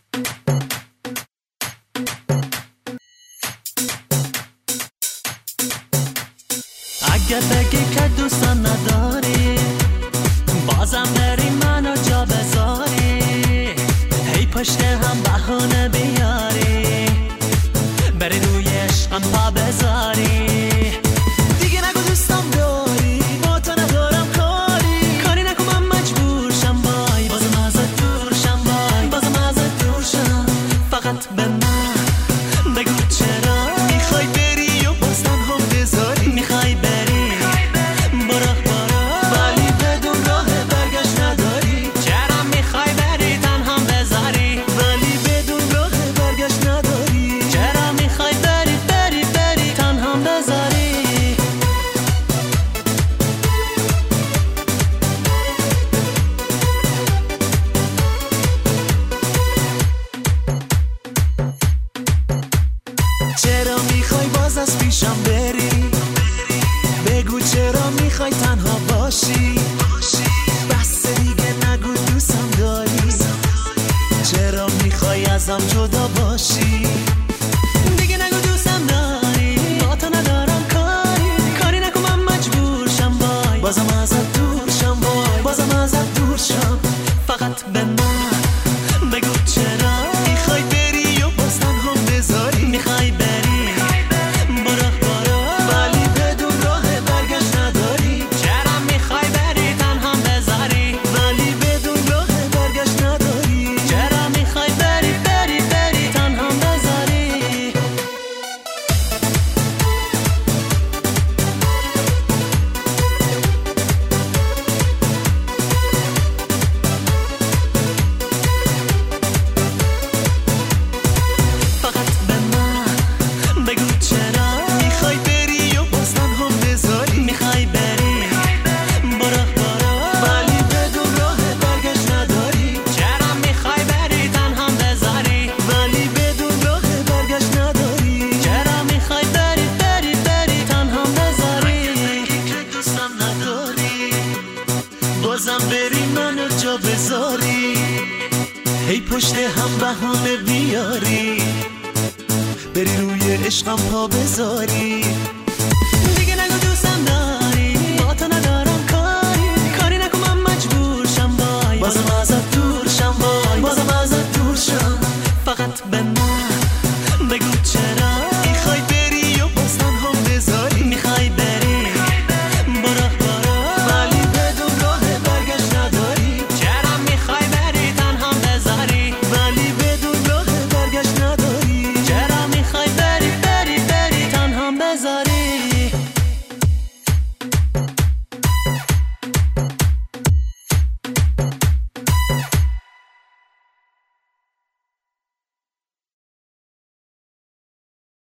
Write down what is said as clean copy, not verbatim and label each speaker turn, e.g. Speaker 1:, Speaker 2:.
Speaker 1: اگه بگی که دوستم نداری بازم بری منو جا بذاری، هی پشت هم بهونه بیاری، بری روی عشقم پا بذاری. دیگه نگو دوستم داری، با تو ندارم کاری، کاری نکن من مجبور شم، بای بازم ازت دور شم، بای بازم ازت دور شم. فقط به من بگو چرا میخوای بری و باز تنها بذاری، میخوای بری برو ولی بدون راه برگشت نداری. چرا میخوای بری تنها بذاری، ولی بدون راه برگشت نداری. چرا میخوای بری بری بری تنها بذاری. چرا میخوای باز از پیشم بری، بگو چرا میخوای تنها باشی، بس دیگه نگو دوستم داری، چرا میخوای ازم جدا باشی. دیگه نگو دوستم داری، با تو ندارم کاری، کاری نکن من مجبور شم، بای بازم ازت دور شم، بای بازم ازت دور شم. فقط به من بگو چرا میخوای بری و باز تنها بذاری، میخوای بری برو ولی بدون راه برگشت نداری. چرا میخوای بری تنها بذاری، ولی بدون راه برگشت نداری. چرا میخوای بری بری بری تنها بذاری. فقط به من بگو چرا میخوای بری و باز تنها بذاری، میخوای بری برو ولی بدون راه برگشت نداری. چرا میخوای بری تنها بذاری، ولی بدون راه برگشت نداری. چرا میخوای بری بری بری تنها بذاری. که دوستم نداری بازم بری منو جا بذاری، هی پشت هم بهونه بیاری، بری روی عشقم پا بذاری.